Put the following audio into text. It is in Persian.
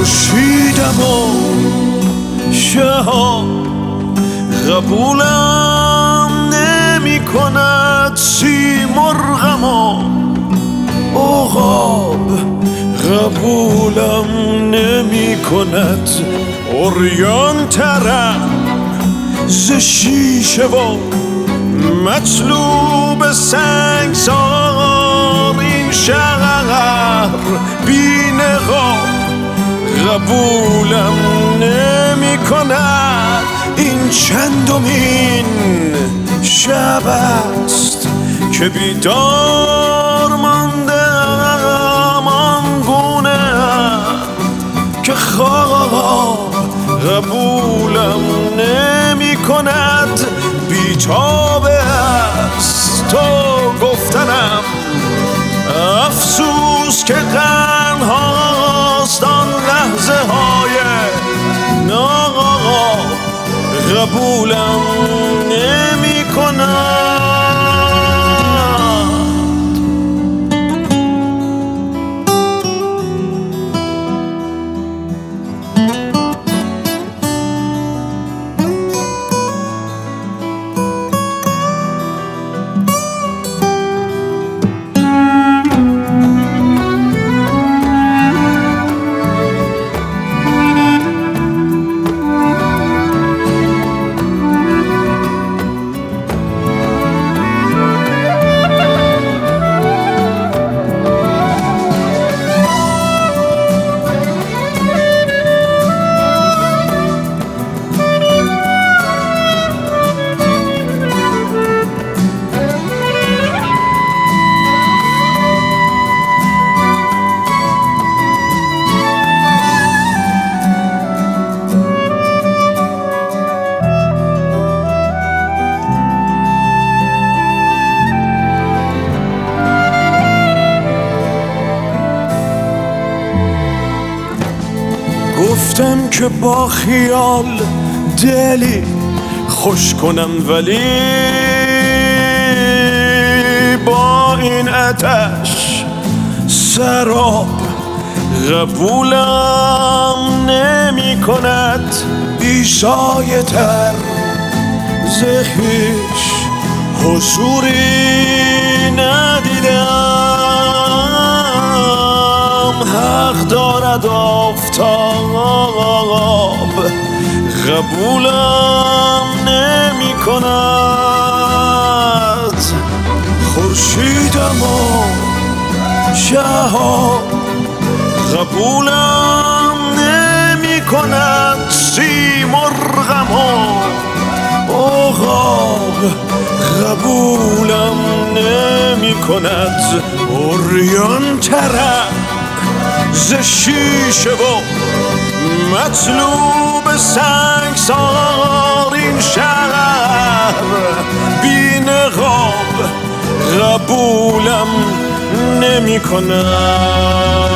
خورشیدم و شهاب قبولم نمی کند سیمرغم و عقاب قبولم نمی کند عریان ترم ز شیشه و مطلوب سنگسار این شهر بی نقاب قبولم نمی کند این چندمین شب است که بیدار ماندم آنگونه که خواب قبولم نمی کند بیتاب است تو گفتنم افسوس که غم‌هاست آن لحظه های ناقاب قبولم نمی کند. گفتم که با خیال دلی خوش کنم ولی با این آتش سراب قبولم نمی کند بیسایه تر ز خویش حضوری ندیدم حق دارد آفتاب قبولم نمی کند خورشیدم و شهاب قبولم نمی کند سیمرغم و عقاب قبولم نمی کند عریان ترک ز شیشه و مطلوب سنگسار این شهر بی نقاب قبولم نمی کند.